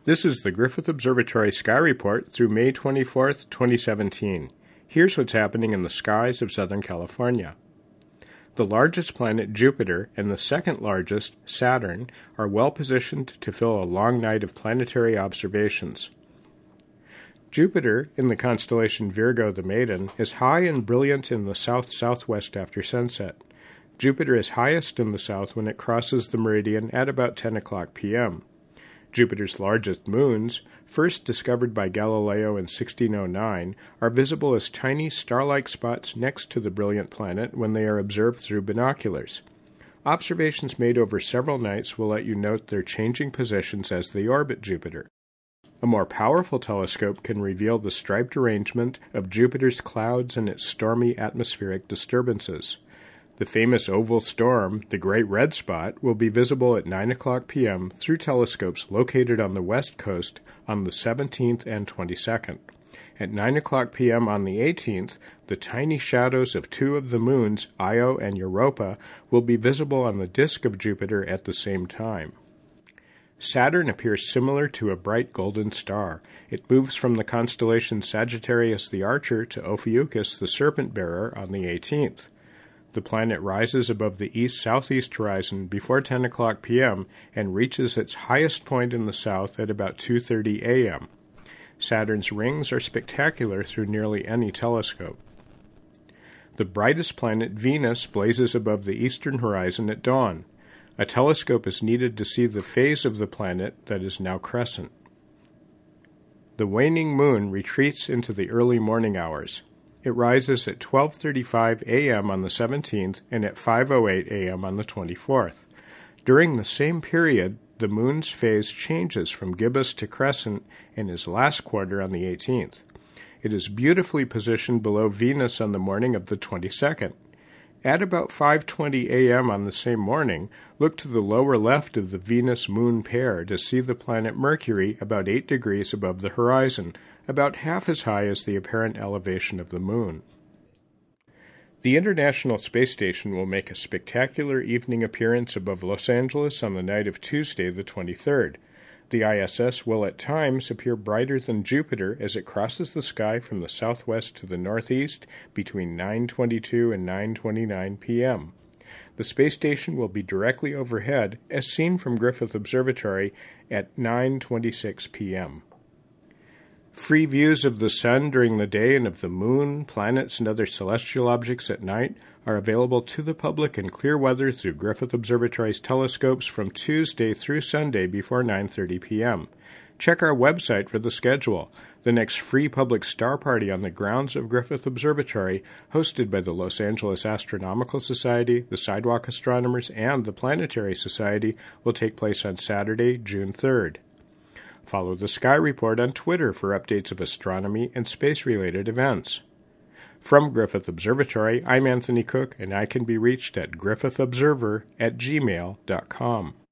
This is the Griffith Observatory Sky Report through May 24, 2017. Here's what's happening in the skies of Southern California. The largest planet, Jupiter, and the second largest, Saturn, are well positioned to fill a long night of planetary observations. Jupiter, in the constellation Virgo the Maiden, is high and brilliant in the south-southwest after sunset. Jupiter is highest in the south when it crosses the meridian at about 10 o'clock p.m. Jupiter's largest moons, first discovered by Galileo in 1609, are visible as tiny star-like spots next to the brilliant planet when they are observed through binoculars. Observations made over several nights will let you note their changing positions as they orbit Jupiter. A more powerful telescope can reveal the striped arrangement of Jupiter's clouds and its stormy atmospheric disturbances. The famous oval storm, the Great Red Spot, will be visible at 9 o'clock p.m. through telescopes located on the west coast on the 17th and 22nd. At 9 o'clock p.m. on the 18th, the tiny shadows of two of the moons, Io and Europa, will be visible on the disk of Jupiter at the same time. Saturn appears similar to a bright golden star. It moves from the constellation Sagittarius the Archer to Ophiuchus the Serpent-bearer on the 18th. The planet rises above the east-southeast horizon before 10 o'clock p.m. and reaches its highest point in the south at about 2:30 a.m. Saturn's rings are spectacular through nearly any telescope. The brightest planet, Venus, blazes above the eastern horizon at dawn. A telescope is needed to see the phase of the planet that is now crescent. The waning moon retreats into the early morning hours. It rises at 12:35 a.m. on the 17th and at 5:08 a.m. on the 24th. During the same period, the moon's phase changes from gibbous to crescent and is last quarter on the 18th. It is beautifully positioned below Venus on the morning of the 22nd. At about 5:20 a.m. on the same morning, look to the lower left of the Venus-Moon pair to see the planet Mercury about 8 degrees above the horizon, about half as high as the apparent elevation of the Moon. The International Space Station will make a spectacular evening appearance above Los Angeles on the night of Tuesday, the 23rd. The ISS will at times appear brighter than Jupiter as it crosses the sky from the southwest to the northeast between 9:22 and 9:29 p.m. The space station will be directly overhead, as seen from Griffith Observatory at 9:26 p.m. Free views of the sun during the day and of the moon, planets, and other celestial objects at night are available to the public in clear weather through Griffith Observatory's telescopes from Tuesday through Sunday before 9:30 p.m. Check our website for the schedule. The next free public star party on the grounds of Griffith Observatory, hosted by the Los Angeles Astronomical Society, the Sidewalk Astronomers, and the Planetary Society, will take place on Saturday, June 3rd. Follow the Sky Report on Twitter for updates of astronomy and space-related events. From Griffith Observatory, I'm Anthony Cook, and I can be reached at griffithobserver@gmail.com.